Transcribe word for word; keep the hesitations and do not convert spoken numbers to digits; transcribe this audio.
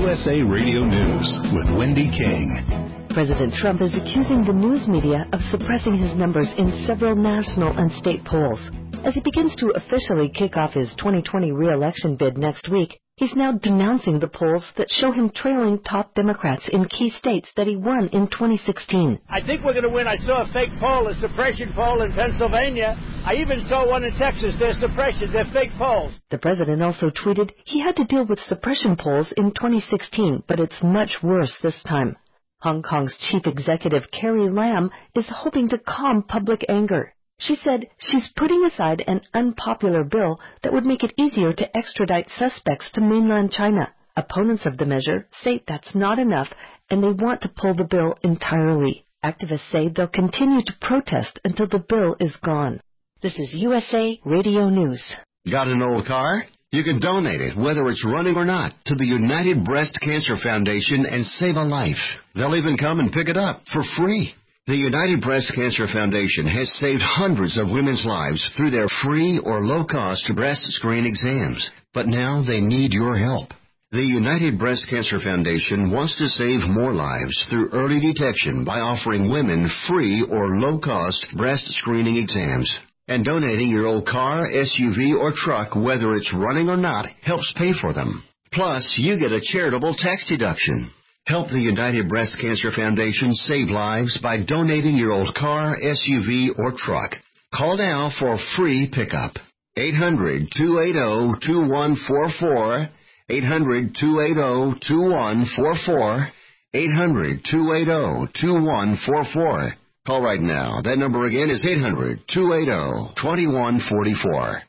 U S A Radio News with Wendy King. President Trump is accusing the news media of suppressing his numbers in several national and state polls. As he begins to officially kick off his twenty twenty re-election bid next week, he's now denouncing the polls that show him trailing top Democrats in key states that he won in twenty sixteen. I think we're going to win. I saw a fake poll, a suppression poll in Pennsylvania. I even saw one in Texas. They're suppression. They're fake polls. The president also tweeted he had to deal with suppression polls in twenty sixteen, but it's much worse this time. Hong Kong's chief executive Carrie Lam is hoping to calm public anger. She said she's putting aside an unpopular bill that would make it easier to extradite suspects to mainland China. Opponents of the measure say that's not enough, and they want to pull the bill entirely. Activists say they'll continue to protest until the bill is gone. This is U S A Radio News. Got an old car? You can donate it, whether it's running or not, to the United Breast Cancer Foundation and save a life. They'll even come and pick it up for free. The United Breast Cancer Foundation has saved hundreds of women's lives through their free or low-cost breast screen exams. But now they need your help. The United Breast Cancer Foundation wants to save more lives through early detection by offering women free or low-cost breast screening exams. And donating your old car, S U V, or truck, whether it's running or not, helps pay for them. Plus, you get a charitable tax deduction. Help the United Breast Cancer Foundation save lives by donating your old car, S U V, or truck. Call now for a free pickup. eight hundred, two eight zero, two one four four. eight hundred, two eight zero, two one four four. eight hundred, two eight zero, two one four four. Call right now. That number again is eight hundred, two eight zero, two one four four.